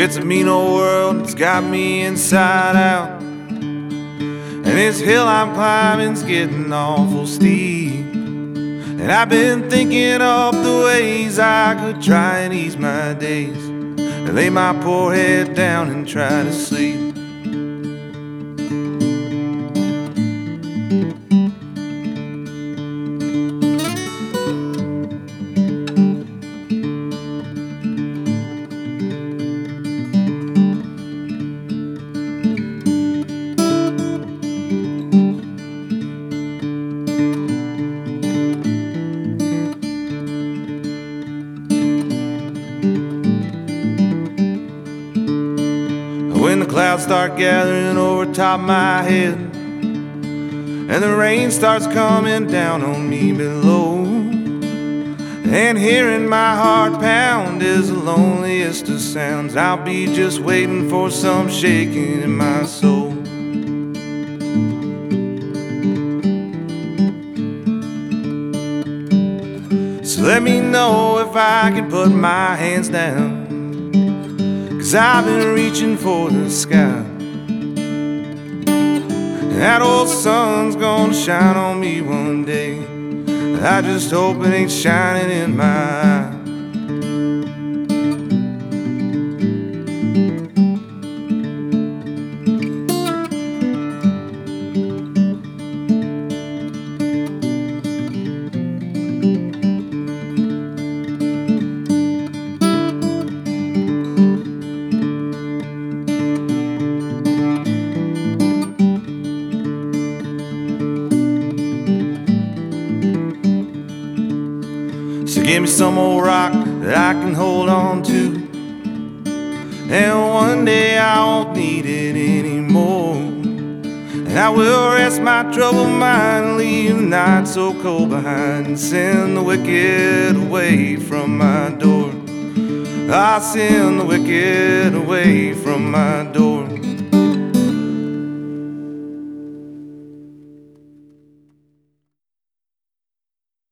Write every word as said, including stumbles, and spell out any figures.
It's a mean old world, it's got me inside out. And this hill I'm climbing's getting awful steep. And I've been thinking of the ways I could try and ease my days, and lay my poor head down and try to sleep. When the clouds start gathering over top my head, and the rain starts coming down on me below, and hearing my heart pound is the loneliest of sounds, I'll be just waiting for some shaking in my soul. So let me know if I can put my hands down, 'cause I've been reaching for the sky. And that old sun's gonna shine on me one day. I just hope it ain't shining in my eye. So give me some old rock that I can hold on to, and one day I won't need it anymore. And I will rest my troubled mind and leave the night so cold behind, and send the wicked away from my door. I'll send the wicked away from my door.